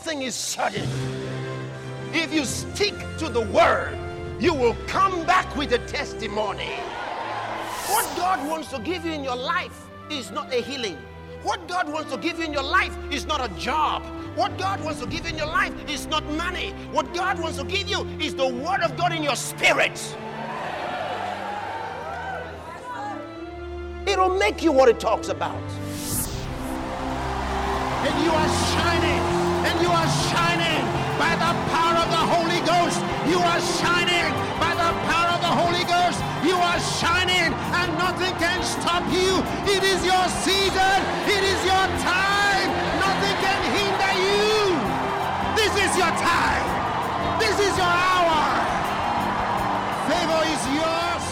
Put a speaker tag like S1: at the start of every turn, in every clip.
S1: thing is certain. If you stick to the word, you will come back with a testimony. What God wants to give you in your life is not a healing. What God wants to give you in your life is not a job. What God wants to give you in your life is not money. What God wants to give you is the word of God in your spirit. It'll make you what it talks about. And you are shining. And you are shining by the power of the Holy Ghost. You are shining by the power of the Holy Ghost. You are shining and nothing can stop you. It is your season. It is your time. Nothing can hinder you. This is your time. This is your hour. Favor is yours.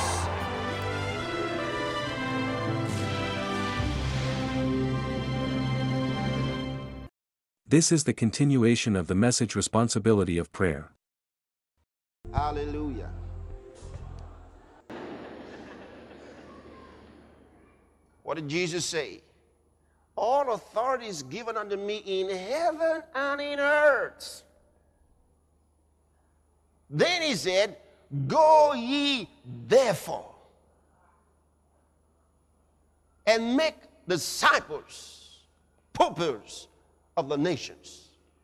S2: This is the continuation of the message Responsibility of Prayer.
S1: Hallelujah. What did Jesus say? All authority is given unto me in heaven and in earth. Then he said, go ye therefore and make disciples, pupils of the nations.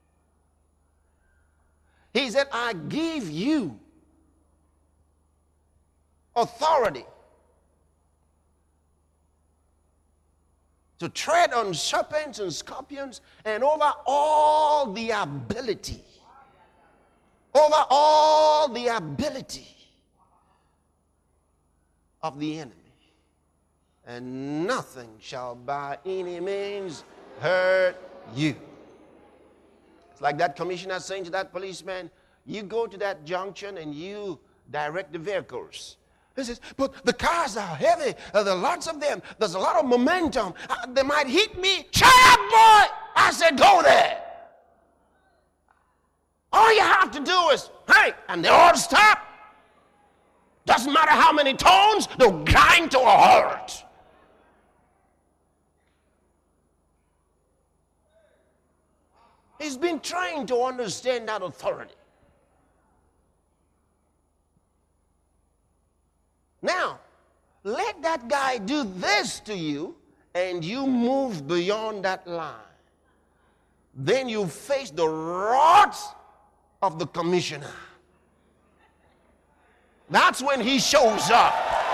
S1: He said, I give you authority to tread on serpents and scorpions and over all the ability. Over all the ability of the enemy. And nothing shall by any means hurt you. It's like that commissioner saying to that policeman, you go to that junction and you direct the vehicles. He says, but the cars are heavy. There are lots of them. There's a lot of momentum. They might hit me. Shut up, boy! I said, go there. All you have to do is, hey, and they all stop. Doesn't matter how many tones, they'll grind to a halt. He's been trying to understand that authority. Now, let that guy do this to you, and you move beyond that line. Then you face the wrath of the commissioner. That's when he shows up.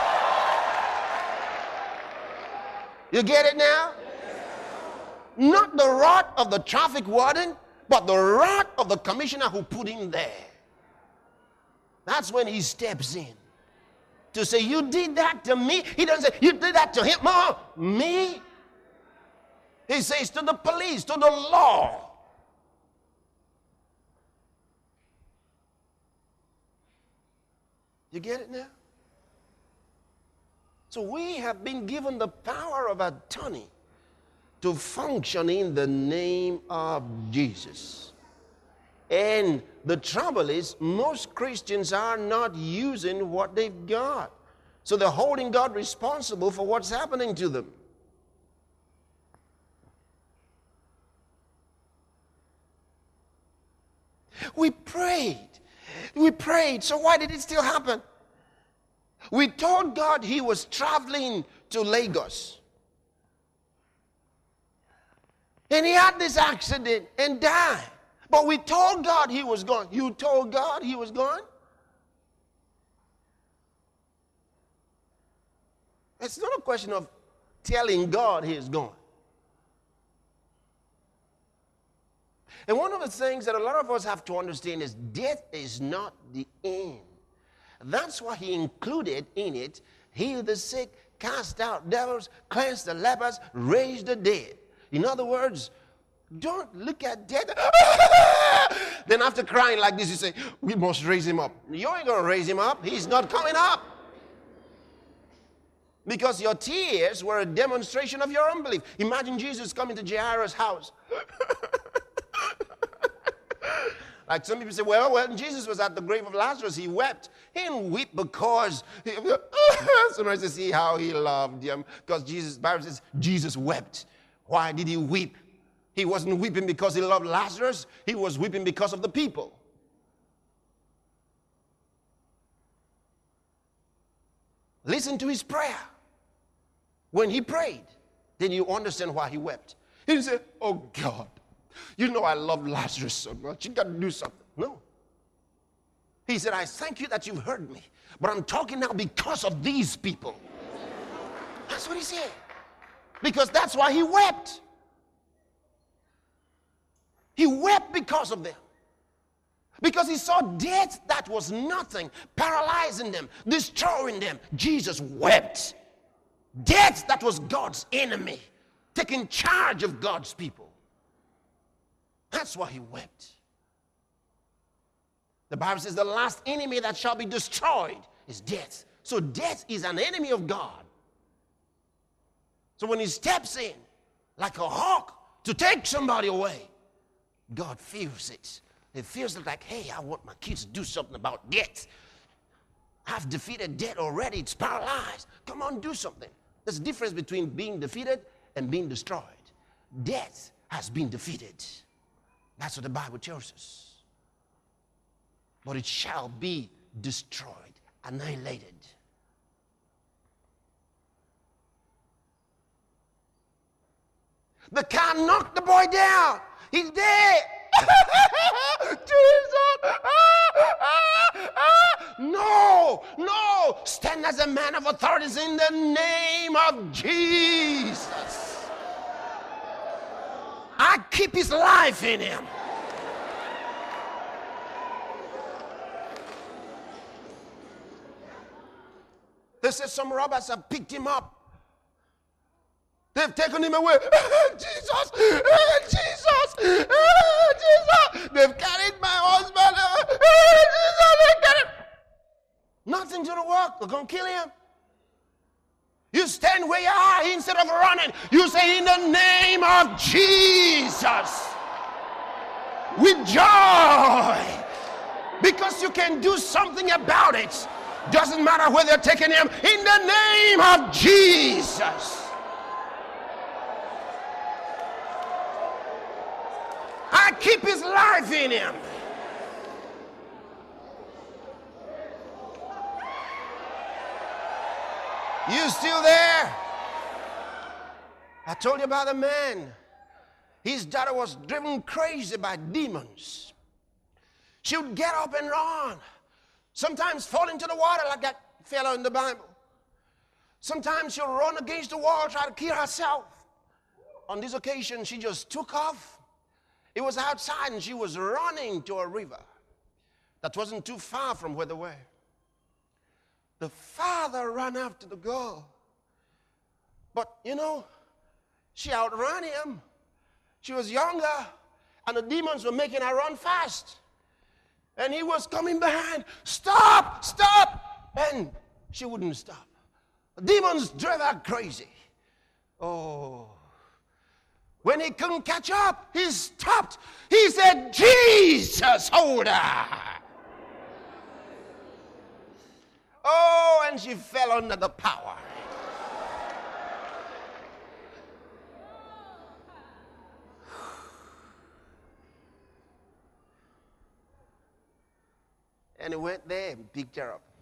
S1: You get it now? Not the wrath of the traffic warden, but the wrath of the commissioner who put him there. That's when he steps in to say, you did that to me. He doesn't say, you did that to him. No, me. He says to the police, to the law. You get it now? So we have been given the power of attorney to function in the name of Jesus. And the trouble is, most Christians are not using what they've got. So they're holding God responsible for what's happening to them. We prayed. So why did it still happen? We told God he was traveling to Lagos. And he had this accident and died. But we told God he was gone. You told God he was gone? It's not a question of telling God he is gone. And one of the things that a lot of us have to understand is death is not the end. That's why he included in it, heal the sick, cast out devils, cleanse the lepers, raise the dead. In other words, don't look at death. Then after crying like this, you say, we must raise him up. You ain't going to raise him up. He's not coming up. Because your tears were a demonstration of your unbelief. Imagine Jesus coming to Jairus' house. Like some people say, well, when Jesus was at the grave of Lazarus, he wept. He didn't weep because, somebody says, see how he loved him. Because Jesus, the Bible says, Jesus wept. Why did he weep?
S3: He wasn't weeping because he loved Lazarus. He was weeping because of the people. Listen to his prayer. When he prayed, then you understand why he wept. He didn't say, oh God, you know I love Lazarus so much. You got to do something. No. He said, I thank you that you've heard me. But I'm talking now because of these people. That's what he said. Because that's why he wept. He wept because of them. Because he saw death that was nothing, paralyzing them, destroying them. Jesus wept. Death that was God's enemy, taking charge of God's people. That's why he wept. The Bible says the last enemy that shall be destroyed is death. So death is an enemy of God. So when he steps in like a hawk to take somebody away, God feels it. He feels it like, hey, I want my kids to do something about death. I've defeated death already. It's paralyzed. Come on, do something. There's a difference between being defeated and being destroyed. Death has been defeated. That's what the Bible tells us. But it shall be destroyed, annihilated. The car knocked the boy down. He's dead. Jesus. No, no. Stand as a man of authorities in the name of Jesus. I keep his life in him. They said some robbers have picked him up. They've taken him away. Jesus! Jesus! Jesus! They've carried my husband. Jesus! They carried. Nothing's going to work. They're going to kill him. You stand where you are instead of running. You say, in the name of Jesus. With joy. Because you can do something about it. Doesn't matter where they're taking him. In the name of Jesus. I keep his life in him. You still there? I told you about a man. His daughter was driven crazy by demons. She would get up and run. Sometimes fall into the water like that fellow in the Bible. Sometimes she'll run against the wall, try to kill herself. On this occasion, she just took off. It was outside and she was running to a river that wasn't too far from where they were. The father ran after the girl. But, you know, she outran him. She was younger and the demons were making her run fast. And he was coming behind. Stop! Stop! And she wouldn't stop. The demons drove her crazy. Oh. When he couldn't catch up, he stopped. He said, Jesus, hold her. Oh, and she fell under the power. And he went there and picked her up.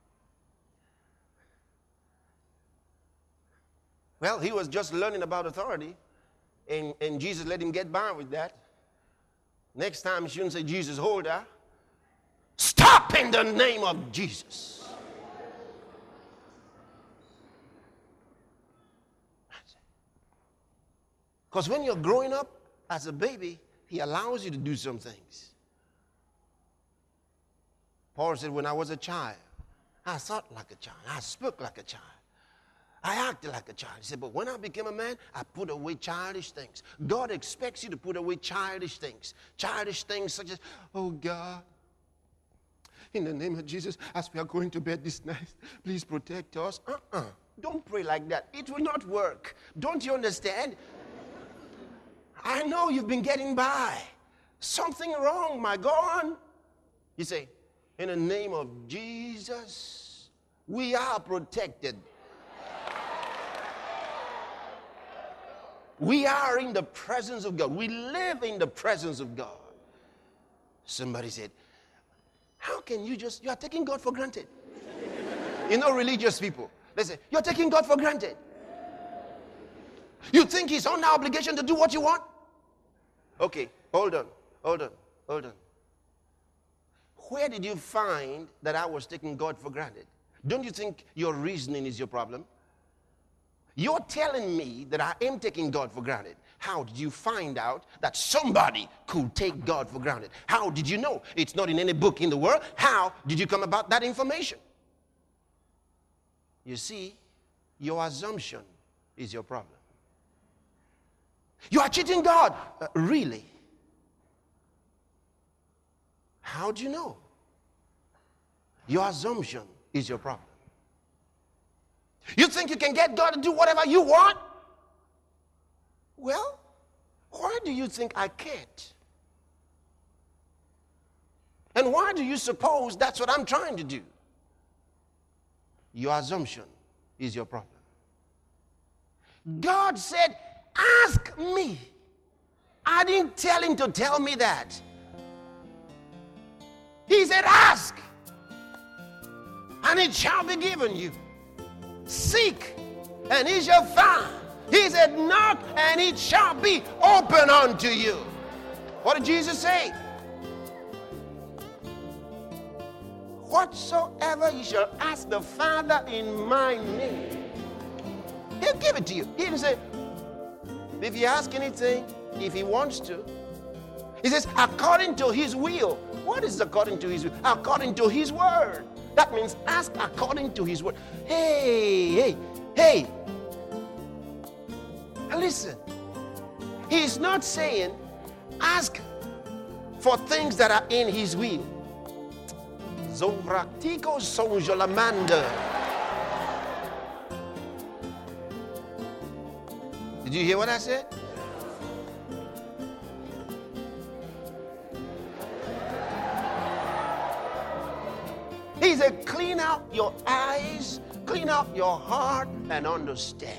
S3: Well, he was just learning about authority. And Jesus let him get by with that. Next time, he shouldn't say, Jesus, hold her. Stop in the name of Jesus. Because when you're growing up as a baby, he allows you to do some things. Paul said, when I was a child, I thought like a child. I spoke like a child. I acted like a child. He said, but when I became a man, I put away childish things. God expects you to put away childish things. Childish things such as, oh God, in the name of Jesus, as we are going to bed this night, please protect us. Don't pray like that. It will not work. Don't you understand? I know you've been getting by. Something wrong, my God. You say, in the name of Jesus, we are protected. We are in the presence of God. We live in the presence of God. Somebody said, how can you are taking God for granted? You know, religious people, they say, you're taking God for granted. You think he's under obligation to do what you want? Okay, hold on. Where did you find that I was taking God for granted? Don't you think your reasoning is your problem? You're telling me that I am taking God for granted. How did you find out that somebody could take God for granted? How did you know? It's not in any book in the world. How did you come about that information? You see, your assumption is your problem. You are cheating God. Really? How do you know? Your assumption is your problem. You think you can get God to do whatever you want? Well, why do you think I can't? And why do you suppose that's what I'm trying to do? Your assumption is your problem. God said, ask me. I didn't tell him to tell me that. He said, ask, and it shall be given you. Seek, and it shall find. He said, knock, and it shall be open unto you. What did Jesus say? Whatsoever you shall ask the Father in my name, he'll give it to you. He didn't say, if you ask anything, if he wants to. He says, according to his will. What is according to his will? According to his word. That means ask according to his word. Hey. Listen. He's not saying ask for things that are in his will. Zovractico sonjolamanda. Did you hear what I said? He said, clean out your eyes, clean out your heart, and understand.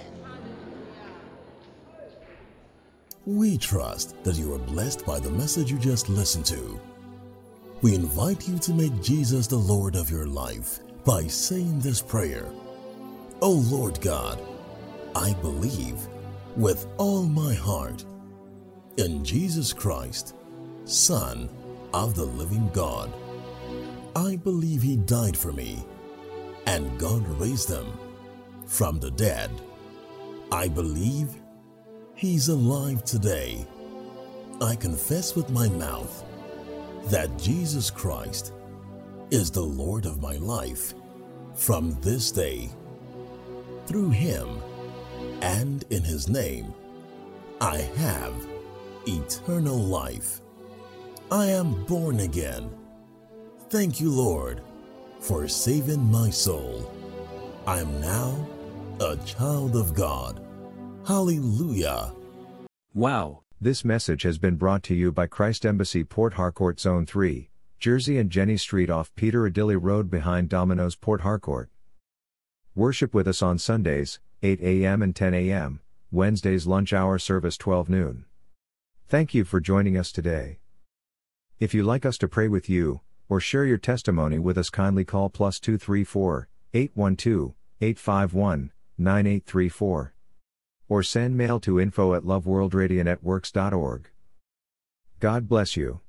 S4: We trust that you are blessed by the message you just listened to. We invite you to make Jesus the Lord of your life by saying this prayer. Oh Lord God, I believe with all my heart in Jesus Christ, Son of the living God. I believe he died for me, and God raised him from the dead. I believe he's alive today. I confess with my mouth that Jesus Christ is the Lord of my life from this day. Through him and in his name, I have eternal life. I am born again. Thank you, Lord, for saving my soul. I am now a child of God. Hallelujah.
S2: Wow.
S5: This message has been brought to you by Christ Embassy Port Harcourt Zone 3, Jersey and Jenny Street off Peter Adilly Road behind Domino's Port Harcourt. Worship with us on Sundays, 8 a.m. and 10 a.m., Wednesdays lunch hour service 12 noon. Thank you for joining us today. If you'd like us to pray with you, or share your testimony with us, kindly call +234 812 851 9834. Or send mail to info@loveworldradionetworks.org. God bless you.